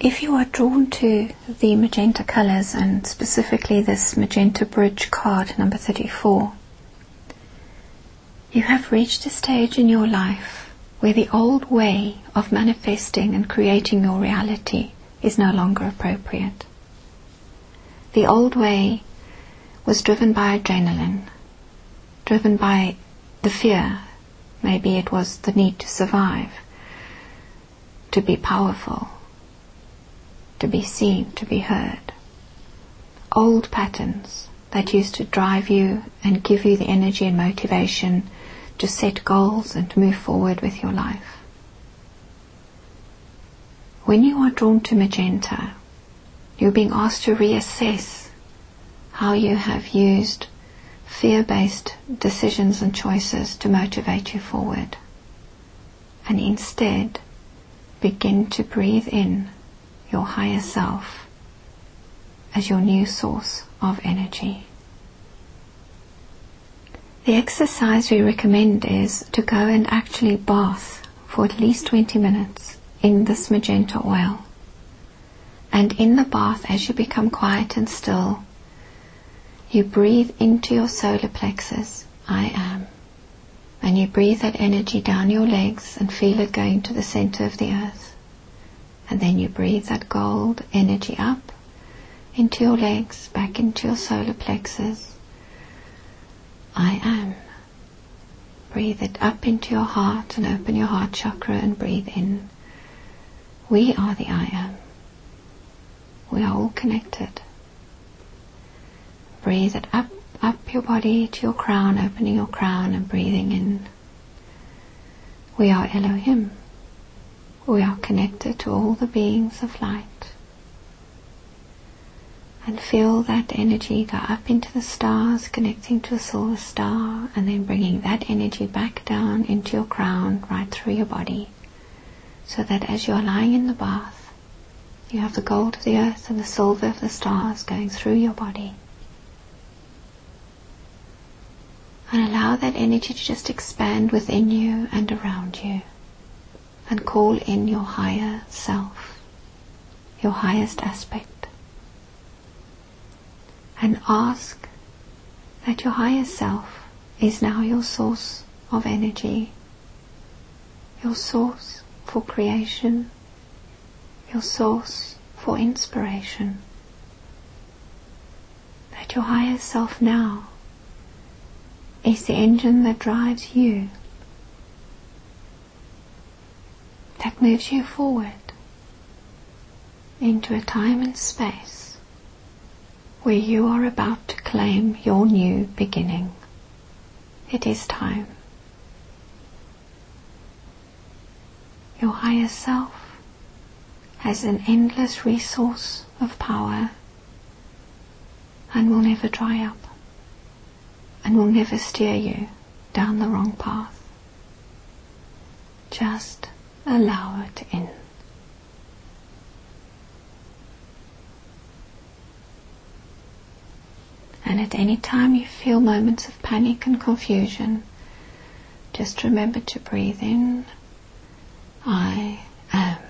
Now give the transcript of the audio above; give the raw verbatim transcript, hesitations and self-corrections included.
If you are drawn to the magenta colours, and specifically this magenta bridge card number thirty-four, you have reached a stage in your life where the old way of manifesting and creating your reality is no longer appropriate. The old way was driven by adrenaline, driven by the fear. Maybe it was the need to survive, to be powerful, to be seen, to be heard. Old patterns that used to drive you and give you the energy and motivation to set goals and move forward with your life. When you are drawn to magenta, you're being asked to reassess how you have used fear-based decisions and choices to motivate you forward, and instead begin to breathe in your higher self as your new source of energy. The exercise we recommend is to go and actually bath for at least twenty minutes in this magenta oil. And in the bath, as you become quiet and still, you breathe into your solar plexus, I am. And you breathe that energy down your legs and feel it going to the center of the earth. And then you breathe that gold energy up into your legs, back into your solar plexus. I am. Breathe it up into your heart and open your heart chakra and breathe in. We are the I am. We are all connected. Breathe it up, up your body to your crown, opening your crown and breathing in. We are Elohim. We are connected to all the beings of light. And feel that energy go up into the stars, connecting to a silver star, and then bringing that energy back down into your crown, right through your body, so that as you are lying in the bath, you have the gold of the earth and the silver of the stars going through your body. And allow that energy to just expand within you and around you, and call in your higher self, your highest aspect. And ask that your higher self is now your source of energy, your source for creation, your source for inspiration. That your higher self now is the engine that drives you, that moves you forward into a time and space where you are about to claim your new beginning. It is time. Your higher self has an endless resource of power and will never dry up and will never steer you down the wrong path. Just allow it in. And at any time you feel moments of panic and confusion, just remember to breathe in, I am.